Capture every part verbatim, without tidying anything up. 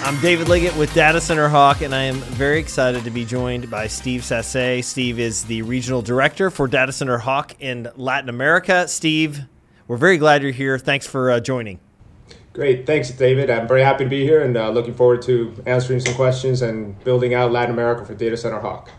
I'm David Liggett with Data Center Hawk, and I am very excited to be joined by Steve Sasse. Steve is the Regional Director for Data Center Hawk in Latin America. Steve, we're very glad you're here. Thanks for uh, joining. Great. Thanks, David. I'm very happy to be here and uh, looking forward to answering some questions and building out Latin America for Data Center Hawk.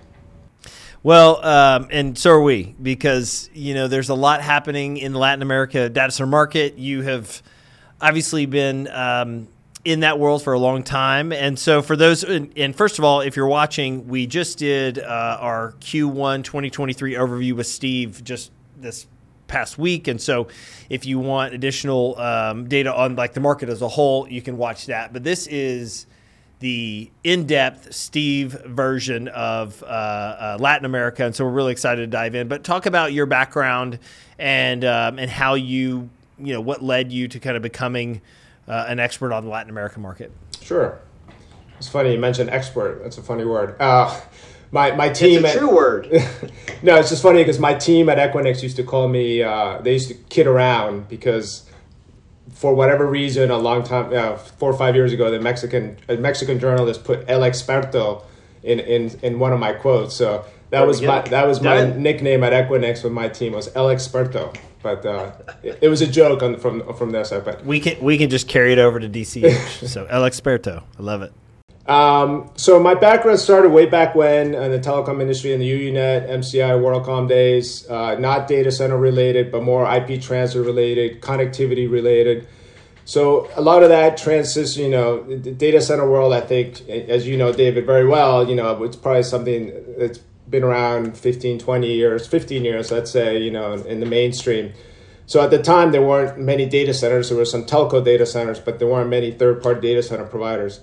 Well, um, and so are we, because, you know, there's a lot happening in the Latin America data center market. You have obviously been um, in that world for a long time. And so for those, and, and first of all, if you're watching, we just did uh, our Q one twenty twenty-three overview with Steve just this past week. And so if you want additional um, data on like the market as a whole, you can watch that. But this is the in-depth Steve version of uh, uh, Latin America. And so we're really excited to dive in. But talk about your background and um, and how you, you know, what led you to kind of becoming uh, an expert on the Latin American market. Sure. It's funny you mentioned expert. That's a funny word. Uh, my my team. It's a at, true word. No, it's just funny because my team at Equinix used to call me. Uh, they used to kid around because, for whatever reason, a long time, uh, four or five years ago, the Mexican a Mexican journalist put El Experto in, in, in one of my quotes. So that was my that was my Done. nickname at Equinix with my team was El Experto. But uh, it, it was a joke on, from from their side. But We can we can just carry it over to D C H. So El Experto, I love it. Um, so my background started way back when in the telecom industry in the U U net, M C I, WorldCom days, uh, not data center related, but more I P transfer related, connectivity related. So a lot of that transition, you know, the data center world, I think, as you know, David, very well, you know, it's probably something that's been around fifteen, twenty years, fifteen years, let's say, you know, in the mainstream. So at the time, there weren't many data centers. There were some telco data centers, but there weren't many third-party data center providers.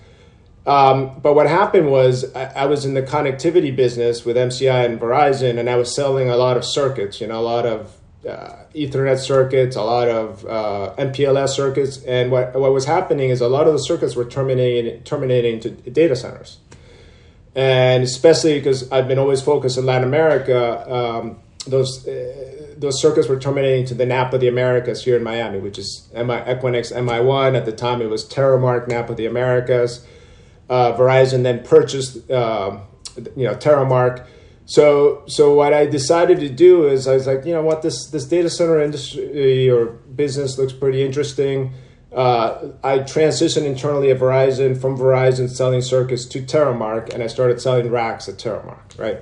Um, but what happened was I, I was in the connectivity business with M C I and Verizon, and I was selling a lot of circuits, you know, a lot of uh, Ethernet circuits, a lot of uh, M P L S circuits. And what, what was happening is a lot of the circuits were terminating, terminating to data centers. And especially because I've been always focused in Latin America, um, those uh, those circuits were terminating to the N A P of the Americas here in Miami, which is M I, Equinix M I one. At the time, it was Terramark N A P of the Americas. Uh, Verizon then purchased, uh, you know, Terramark. So, so what I decided to do is I was like, you know what, this this data center industry or business looks pretty interesting. Uh, I transitioned internally at Verizon from Verizon selling circuits to Terramark, and I started selling racks at Terramark, right?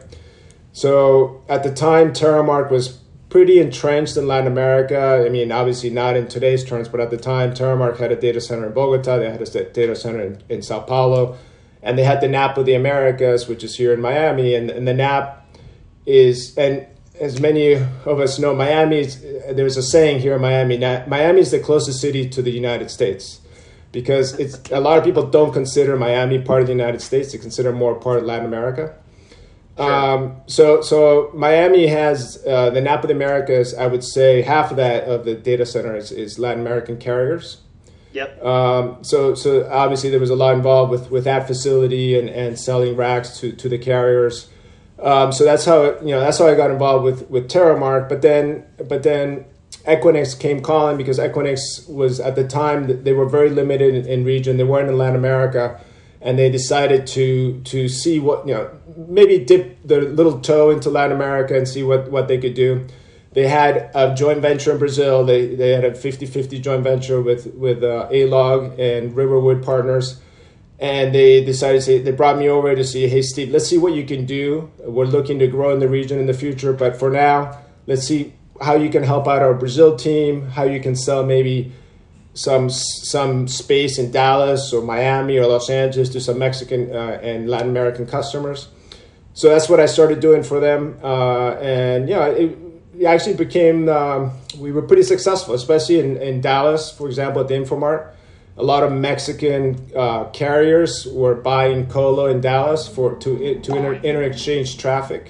So at the time, Terramark was pretty entrenched in Latin America. I mean, obviously not in today's terms, but at the time, Terramark had a data center in Bogota. They had a data center in, in Sao Paulo. And they had the N A P of the Americas, which is here in Miami. And, and the N A P is, and as many of us know, Miami, is, there's a saying here in Miami, Miami is the closest city to the United States. Because it's a lot of people don't consider Miami part of the United States. They consider more part of Latin America. Sure. Um, so, so Miami has uh, the N A P of the Americas. I would say half of that of the data centers is Latin American carriers. Yep. Um, so, so obviously there was a lot involved with, with that facility and, and selling racks to, to the carriers. Um, so that's how you know that's how I got involved with, with Terramark. But then, but then Equinix came calling because Equinix was at the time they were very limited in, in region. They weren't in Latin America. And they decided to to see what, you know, maybe dip their little toe into Latin America and see what, what they could do. They had a joint venture in Brazil. They they had a fifty-fifty joint venture with, with uh, A-Log and Riverwood Partners. And they decided to say, they brought me over to see, hey, Steve, let's see what you can do. We're looking to grow in the region in the future. But for now, let's see how you can help out our Brazil team, how you can sell maybe some some space in Dallas or Miami or Los Angeles to some Mexican uh, and Latin American customers. So that's what I started doing for them. Uh, and, yeah, it, it actually became, um, we were pretty successful, especially in, in Dallas, for example, at the Infomart. A lot of Mexican uh, carriers were buying colo in Dallas for to to inter, inter-exchange traffic.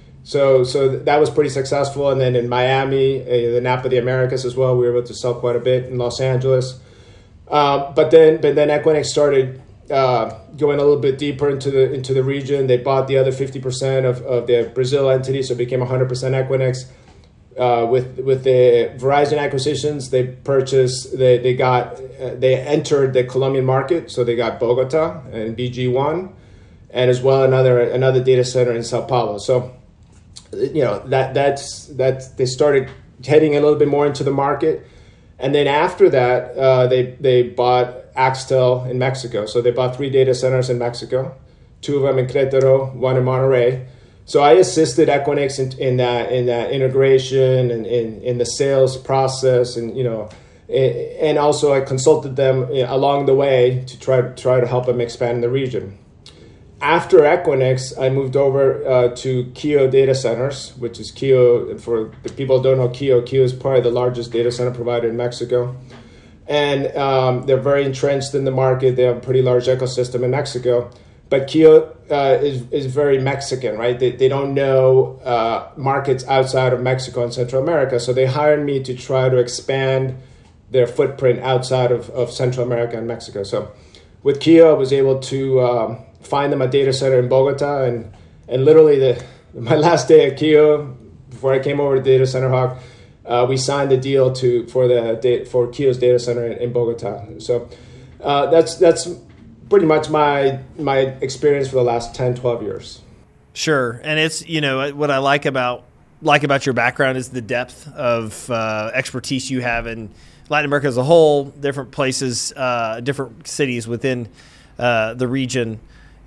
So so that was pretty successful. And then in Miami, uh, the N A P of the Americas as well, we were able to sell quite a bit in Los Angeles. Uh, but then but then Equinix started uh, going a little bit deeper into the into the region. They bought the other fifty percent of, of their Brazil entity, so it became one hundred percent Equinix. Uh, with with the Verizon acquisitions, they purchased, they they got, uh, they entered the Colombian market, so they got Bogota and B G one, and as well another another data center in Sao Paulo. So, you know that that's that they started heading a little bit more into the market, and then after that, uh, they they bought Axtel in Mexico. So they bought three data centers in Mexico, two of them in Querétaro, one in Monterrey. So I assisted Equinix in, in that in that integration and in, in the sales process, and you know, and also I consulted them along the way to try try to help them expand in the region. After Equinix, I moved over uh, to Kio Data Centers, which is Kio. For the people who don't know Kio, Kio is probably the largest data center provider in Mexico, and um, they're very entrenched in the market. They have a pretty large ecosystem in Mexico. But Kio uh, is is very Mexican, right? They they don't know uh, markets outside of Mexico and Central America, so they hired me to try to expand their footprint outside of, of Central America and Mexico. So with Kio, I was able to um, find them a data center in Bogota, and and literally the my last day at Kio, before I came over to Data Center Hawk, uh, we signed the deal to for the for Kio's data center in, in Bogota. So uh, that's that's. pretty much my my experience for the last ten, twelve years. Sure. And it's, you know, what I like about like about your background is the depth of uh, expertise you have in Latin America as a whole, different places, uh, different cities within uh, the region.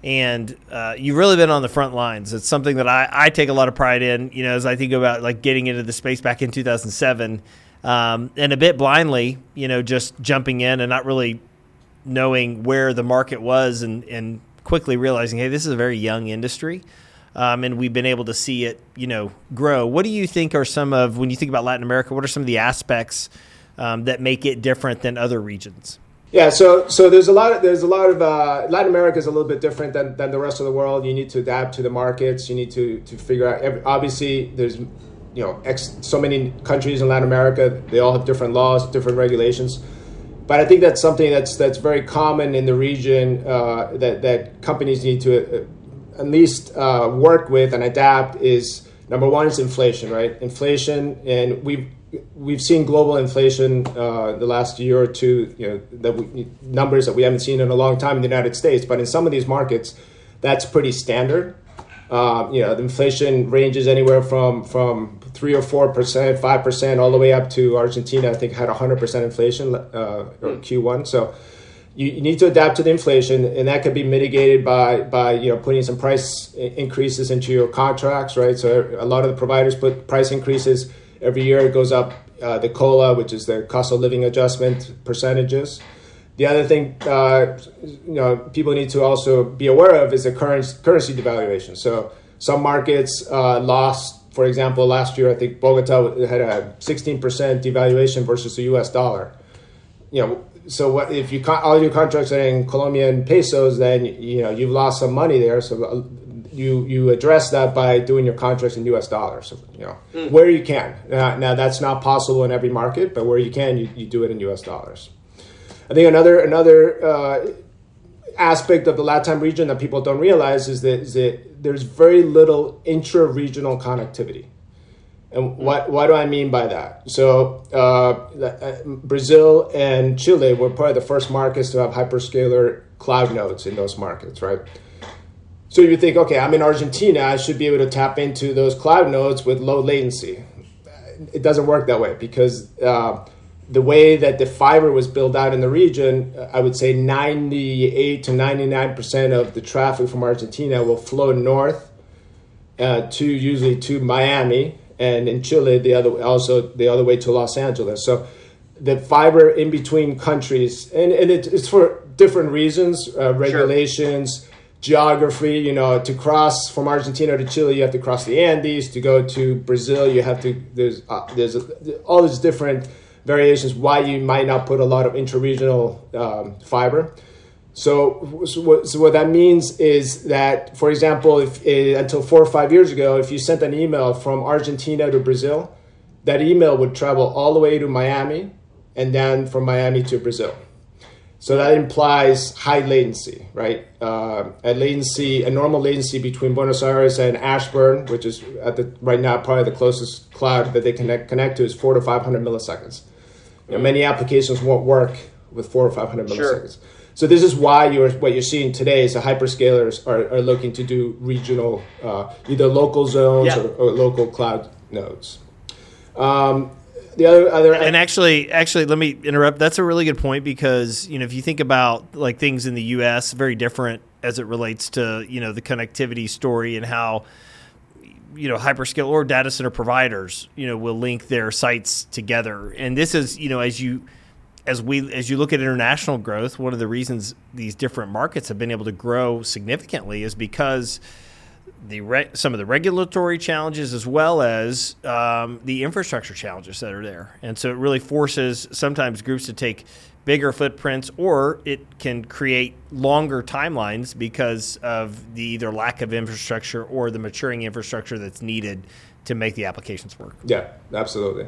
And uh, you've really been on the front lines. It's something that I, I take a lot of pride in, you know, as I think about like getting into the space back in two thousand seven um, and a bit blindly, you know, just jumping in and not really knowing where the market was, and, and quickly realizing, hey, this is a very young industry, um, and we've been able to see it, you know, grow. What do you think are some of, when you think about Latin America, what are some of the aspects um, that make it different than other regions? Yeah, so so there's a lot of there's a lot of uh, Latin America is a little bit different than, than the rest of the world. You need to adapt to the markets. You need to to figure out. Every, obviously, there's you know ex, so many countries in Latin America. They all have different laws, different regulations. But I think that's something that's that's very common in the region uh, that that companies need to uh, at least uh, work with and adapt. Is number one is inflation, right? Inflation, and we've we've seen global inflation uh, the last year or two. You know, that we, numbers that we haven't seen in a long time in the United States. But in some of these markets, that's pretty standard. Uh, you know, the inflation ranges anywhere from from three or four percent, five percent, all the way up to Argentina. I think had a hundred percent inflation uh, or Q one. So you, you need to adapt to the inflation, and that could be mitigated by by you know putting some price increases into your contracts, right? So a lot of the providers put price increases every year. It goes up uh, the COLA, which is the cost of living adjustment percentages. The other thing, uh, you know, people need to also be aware of is the current currency devaluation. So some markets uh, lost, for example, last year, I think Bogota had a sixteen percent devaluation versus the U S dollar. You know, so what if you all your contracts are in Colombian pesos, then you know you've lost some money there. So you you address that by doing your contracts in U S dollars. So, you know, mm. where you can. Now, now that's not possible in every market, but where you can, you, you do it in U S dollars. I think another another uh, aspect of the LATAM region that people don't realize is that, is that there's very little intra-regional connectivity. And what, what do I mean by that? So uh, Brazil and Chile were probably the first markets to have hyperscaler cloud nodes in those markets, right? So you think, okay, I'm in Argentina, I should be able to tap into those cloud nodes with low latency. It doesn't work that way because uh, the way that the fiber was built out in the region, I would say ninety-eight to ninety-nine percent of the traffic from Argentina will flow north uh, to usually to Miami, and in Chile, the other also the other way to Los Angeles. So the fiber in between countries, and, and it, it's for different reasons, uh, regulations, sure. geography. You know, to cross from Argentina to Chile, you have to cross the Andes. To go to Brazil, you have to, there's, uh, there's a, all these different variations why you might not put a lot of intra-regional um, fiber. So, so, what, so what that means is that, for example, if uh, until four or five years ago, if you sent an email from Argentina to Brazil, that email would travel all the way to Miami and then from Miami to Brazil. So that implies high latency, right? Uh, a latency, a normal latency between Buenos Aires and Ashburn, which is at the right now probably the closest cloud that they connect connect to, is four to five hundred milliseconds. You know, many applications won't work with four or five hundred milliseconds. Sure. So this is why you're what you're seeing today is the hyperscalers are, are looking to do regional, uh, either local zones yeah. or, or local cloud nodes. Um, The other, other and actually, actually, let me interrupt. That's a really good point because you know if you think about like things in the U S, very different as it relates to you know the connectivity story and how you know hyperscale or data center providers you know will link their sites together. And this is you know as you as we as you look at international growth, one of the reasons these different markets have been able to grow significantly is because the re- some of the regulatory challenges as well as um, the infrastructure challenges that are there. And so it really forces sometimes groups to take bigger footprints, or it can create longer timelines because of the either lack of infrastructure or the maturing infrastructure that's needed to make the applications work. Yeah, absolutely.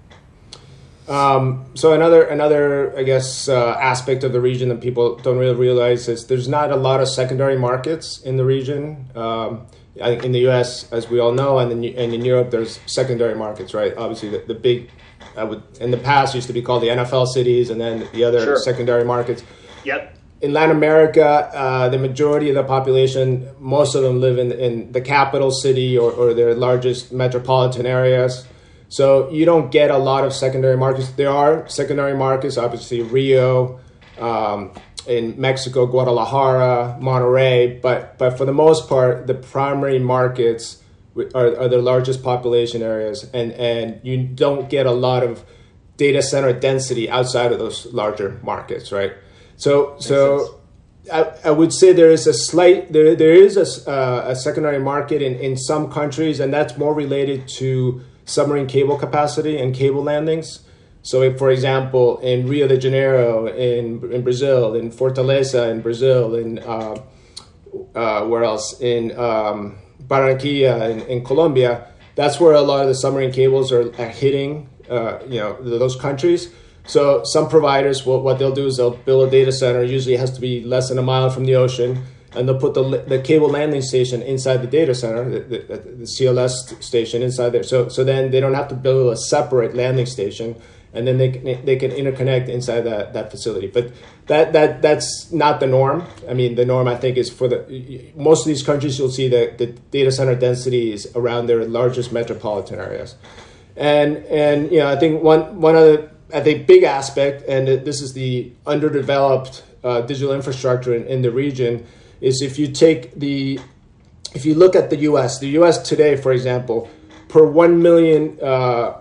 Um, so another, another I guess, uh, aspect of the region that people don't really realize is there's not a lot of secondary markets in the region. Um, I think in the U S, as we all know, and in, and in Europe, there's secondary markets, right? Obviously, the, the big, I would in the past used to be called the N F L cities, and then the other sure. secondary markets. Yep. In Latin America, uh, the majority of the population, most of them live in, in the capital city or, or their largest metropolitan areas. So you don't get a lot of secondary markets. There are secondary markets, obviously Rio, um, in Mexico, Guadalajara, Monterrey, but but for the most part, the primary markets are, are the largest population areas, and, and you don't get a lot of data center density outside of those larger markets, right? So Makes so I, I would say there is a slight there there is a, uh, a secondary market in, in some countries, and that's more related to submarine cable capacity and cable landings. So, if, for example, in Rio de Janeiro, in in Brazil, in Fortaleza, in Brazil, in uh, uh, where else? In um, Barranquilla, in, in Colombia, that's where a lot of the submarine cables are, are hitting, uh, you know, those countries. So, some providers, what, what they'll do is they'll build a data center. Usually, it has to be less than a mile from the ocean, and they'll put the the cable landing station inside the data center, the, the, the C L S station inside there. So, so then they don't have to build a separate landing station. And then they can, they can interconnect inside that, that facility. But that, that that's not the norm. I mean, the norm, I think, is for the most of these countries, you'll see that the data center density is around their largest metropolitan areas. And, and you know, I think one, one other, I think, big aspect, and this is the underdeveloped uh, digital infrastructure in, in the region, is if you take the, if you look at the U S, the U S today, for example, per one million uh,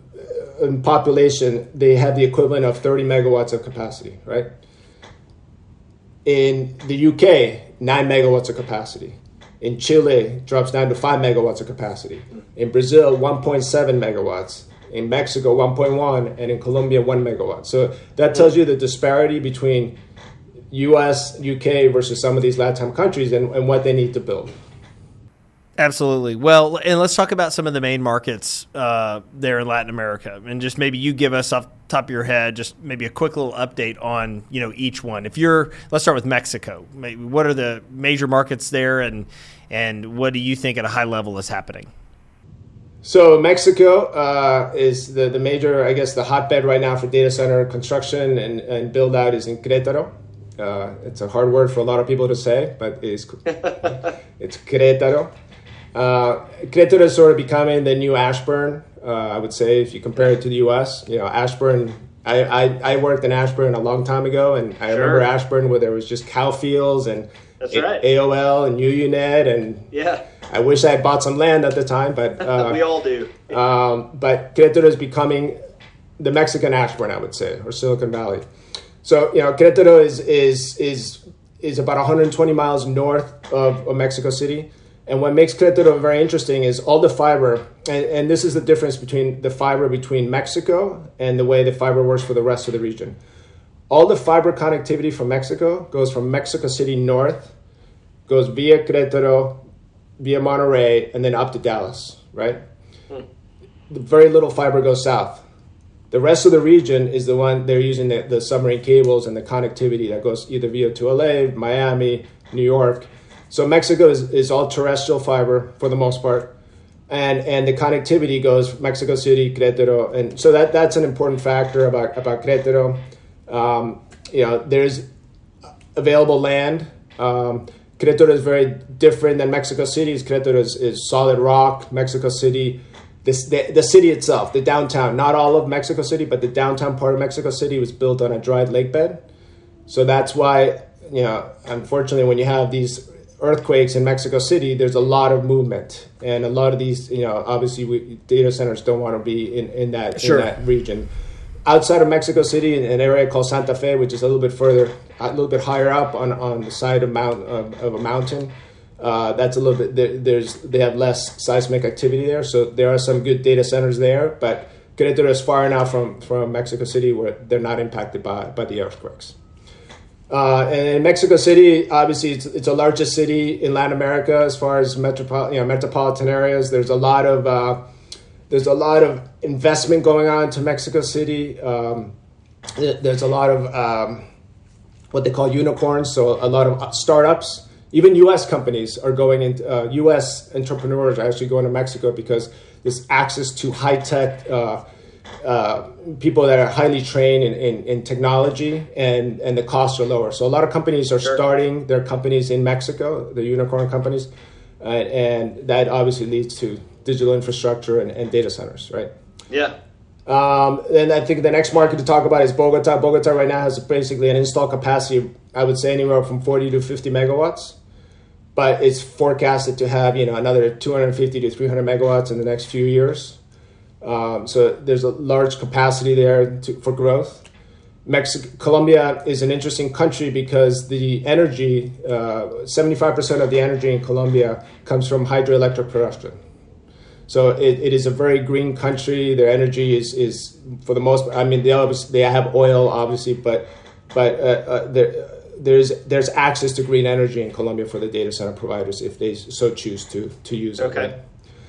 in population, they have the equivalent of thirty megawatts of capacity, right? In the U K, nine megawatts of capacity. In Chile, it drops down to five megawatts of capacity. In Brazil, one point seven megawatts. In Mexico, one point one, and in Colombia, one megawatt. So that tells you the disparity between U S, U K versus some of these Latin countries and, and what they need to build. Absolutely. Well, and let's talk about some of the main markets uh, there in Latin America, and just maybe you give us off the top of your head, just maybe a quick little update on you know each one. If you're, let's start with Mexico. Maybe what are the major markets there, and and what do you think at a high level is happening? So Mexico uh, is the the major, I guess, the hotbed right now for data center construction and, and build out is in Querétaro. Uh, it's a hard word for a lot of people to say, but it's it's Querétaro. Uh, Querétaro is sort of becoming the new Ashburn, uh, I would say, if you compare it to the U S. You know, Ashburn, I, I, I worked in Ashburn a long time ago, and I sure. remember Ashburn where there was just cow fields and That's a- right. A O L and UUNet, and yeah. I wish I had bought some land at the time, but... Uh, we all do. um, but Querétaro is becoming the Mexican Ashburn, I would say, or Silicon Valley. So, you know, Querétaro is, is, is, is about one hundred twenty miles north of, of Mexico City. And what makes Querétaro very interesting is all the fiber, and, and this is the difference between the fiber between Mexico and the way the fiber works for the rest of the region. All the fiber connectivity from Mexico goes from Mexico City north, goes via Querétaro, via Monterrey, and then up to Dallas, right? Hmm. Very little fiber goes south. The rest of the region is the one they're using the, the submarine cables and the connectivity that goes either via to L A, Miami, New York. So Mexico is, is all terrestrial fiber for the most part. And and the connectivity goes Mexico City, Querétaro. And so that, that's an important factor about, about Querétaro. Um, you know, there's available land. Um, Querétaro is very different than Mexico City. Querétaro is, is solid rock. Mexico City, this, the, the city itself, the downtown, not all of Mexico City, but the downtown part of Mexico City was built on a dried lake bed. So that's why, you know, unfortunately, when you have these earthquakes in Mexico City, there's a lot of movement. And a lot of these, you know, obviously we, data centers don't want to be in, in, that, sure. in that region. Outside of Mexico City, in an area called Santa Fe, which is a little bit further, a little bit higher up on, on the side of mount of, of a mountain, uh, that's a little bit. There, there's they have less seismic activity there, so there are some good data centers there. But Querétaro is far enough from, from Mexico City where they're not impacted by, by the earthquakes. Uh, and in Mexico City, obviously, it's, it's the largest city in Latin America as far as metropo- you know, metropolitan areas. There's a lot of uh, There's a lot of investment going on to Mexico City. Um, there's a lot of um, what they call unicorns, so a lot of startups. Even U S companies are going into, uh, U S entrepreneurs are actually going to Mexico because there's access to high-tech uh, uh, people that are highly trained in, in, in technology, and, and the costs are lower. So a lot of companies are sure. starting their companies in Mexico, the unicorn companies, uh, and that obviously leads to digital infrastructure and, and data centers, right? Yeah. Um, and I think the next market to talk about is Bogota. Bogota right now has basically an install capacity, I would say anywhere from forty to fifty megawatts, but it's forecasted to have, you know, another two hundred fifty to three hundred megawatts in the next few years. Um, so there's a large capacity there to, for growth. Mexico, Colombia is an interesting country because the energy, uh, seventy-five percent of the energy in Colombia comes from hydroelectric production. So it, it is a very green country. Their energy is, is for the most part, I mean, they obviously, they have oil, obviously, but but uh, uh, there, there's there's access to green energy in Colombia for the data center providers if they so choose to to use it. Okay.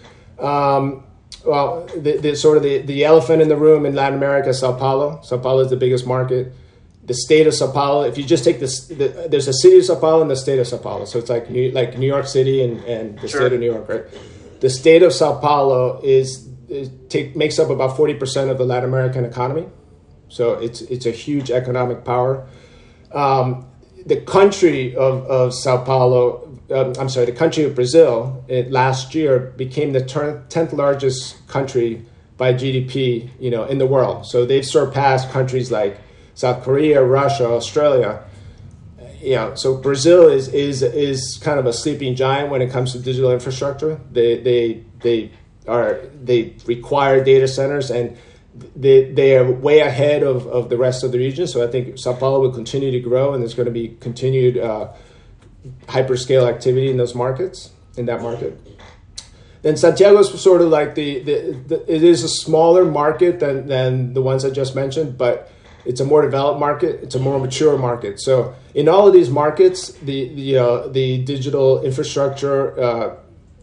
Um, well, the, the sort of the, the elephant in the room in Latin America is Sao Paulo. Sao Paulo is the biggest market. The state of Sao Paulo, if you just take this, the, there's a city of Sao Paulo and the state of Sao Paulo. So it's like New, like New York City and, and the sure. state of New York, right? The state of Sao Paulo is, is take, makes up about forty percent of the Latin American economy. So it's it's a huge economic power. Um, the country of, of Sao Paulo, um, I'm sorry, the country of Brazil, it, last year became the tenth largest country by G D P, you know, in the world. So they've surpassed countries like South Korea, Russia, Australia. You know, so Brazil is is is kind of a sleeping giant when it comes to digital infrastructure. They they they are they require data centers, and they they are way ahead of, of the rest of the region. So I think Sao Paulo will continue to grow, and there's going to be continued uh, hyperscale activity in those markets, in that market. Then Santiago is sort of like the, the, the it is a smaller market than than the ones I just mentioned, but it's a more developed market. It's a more mature market. So in all of these markets, the the uh, the digital infrastructure uh,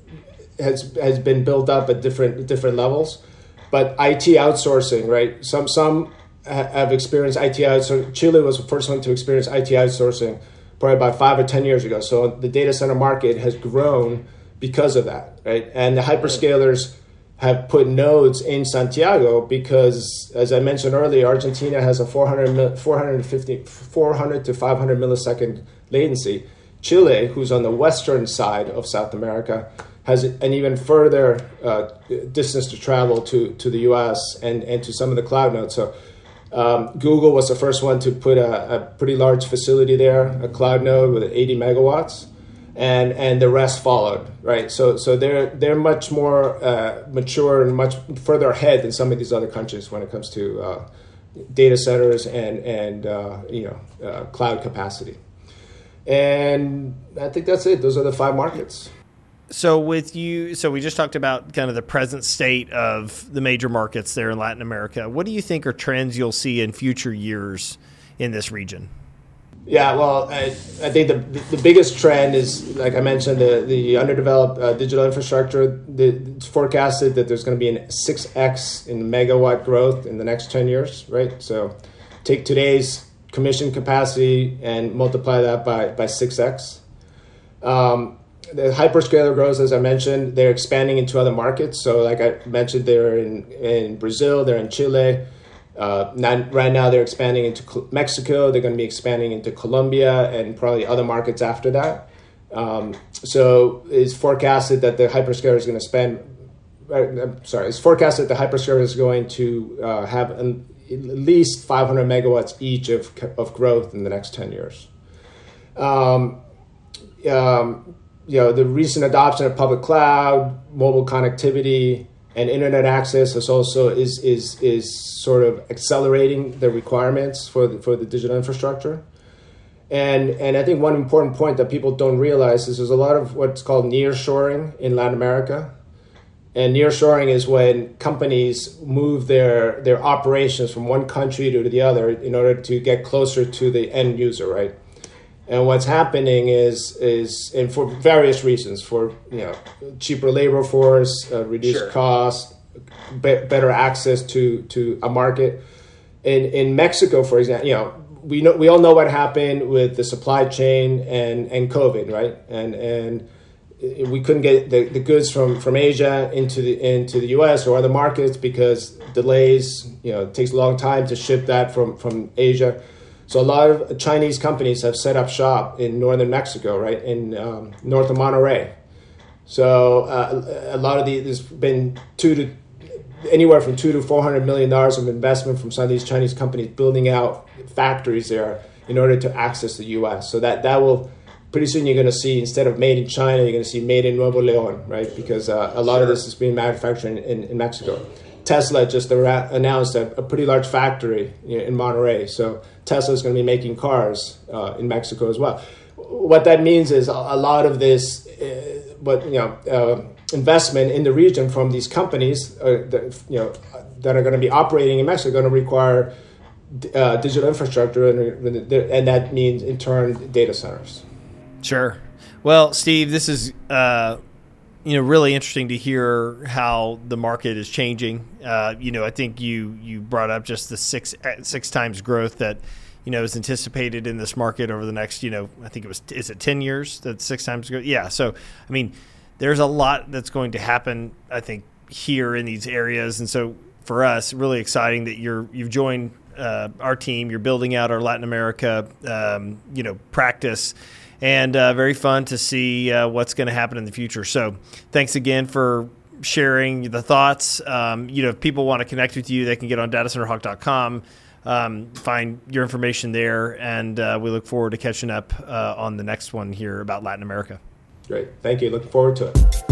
has has been built up at different different levels. But I T outsourcing, right? Some some have experienced I T outsourcing. Chile was the first one to experience I T outsourcing probably about five or ten years ago. So the data center market has grown because of that, right? And the hyperscalers have put nodes in Santiago because, as I mentioned earlier, Argentina has a four hundred, four fifty, four hundred to five hundred millisecond latency. Chile, who's on the western side of South America, has an even further uh, distance to travel to, to the U S and, and to some of the cloud nodes. So um, Google was the first one to put a, a pretty large facility there, a cloud node with eighty megawatts. And and the rest followed, right? So so they're they're much more uh, mature and much further ahead than some of these other countries when it comes to uh, data centers and and uh, you know uh, cloud capacity. And I think that's it. Those are the five markets. So with you, so we just talked about kind of the present state of the major markets there in Latin America. What do you think are trends you'll see in future years in this region? Yeah, well, I, I think the the biggest trend is, like I mentioned, the the underdeveloped uh, digital infrastructure. The, it's forecasted that there's going to be a six x in megawatt growth in the next ten years, right? So take today's commission capacity and multiply that by, by six x. Um, the hyperscaler grows, as I mentioned, they're expanding into other markets. So like I mentioned, they're in, in Brazil, they're in Chile. Uh, not, right now, they're expanding into Mexico. They're going to be expanding into Colombia and probably other markets after that. Um, so it's forecasted that the hyperscaler is going to spend. Uh, I'm sorry, it's forecasted that the hyperscaler is going to uh, have an, at least five hundred megawatts each of of growth in the next ten years. Um, um, you know, the recent adoption of public cloud, mobile connectivity, and internet access is also is is is sort of accelerating the requirements for the, for the digital infrastructure. And and I think one important point that people don't realize is there's a lot of what's called nearshoring in Latin America. And nearshoring is when companies move their their operations from one country to the other in order to get closer to the end user, right? And what's happening is, is and for various reasons, for you know cheaper labor force, uh, reduced sure. cost, be- better access to, to a market. In in Mexico, for example, you know we know we all know what happened with the supply chain and, and COVID, right? And and we couldn't get the, the goods from, from Asia into the into the U S or other markets because delays. You know, it takes a long time to ship that from, from Asia. So a lot of Chinese companies have set up shop in northern Mexico, right, in um, north of Monterrey. So uh, a lot of the there's been two to anywhere from two to four hundred million dollars of investment from some of these Chinese companies building out factories there in order to access the U S. So that that will pretty soon you're going to see, instead of made in China, you're going to see made in Nuevo León, right? Because uh, a lot sure. of this is being manufactured in, in, in Mexico. Tesla just announced a, a pretty large factory in Monterrey. So Tesla is going to be making cars uh, in Mexico as well. What that means is a, a lot of this, uh, but you know, uh, investment in the region from these companies, uh, that, you know, that are going to be operating in Mexico, are going to require uh, digital infrastructure, and, and that means in turn data centers. Sure. Well, Steve, this is uh, you know really interesting to hear how the market is changing. Uh, you know, I think you you brought up just the six six times growth that you know is anticipated in this market over the next you know I think it was is it ten years that six times growth? Yeah. So I mean, there's a lot that's going to happen, I think, here in these areas, and so for us, really exciting that you're you've joined uh, our team. You're building out our Latin America um, you know practice. And uh, very fun to see uh, what's going to happen in the future. So thanks again for sharing the thoughts. Um, you know, if people want to connect with you, they can get on data center hawk dot com, um, find your information there, and uh, we look forward to catching up uh, on the next one here about Latin America. Great. Thank you. Looking forward to it.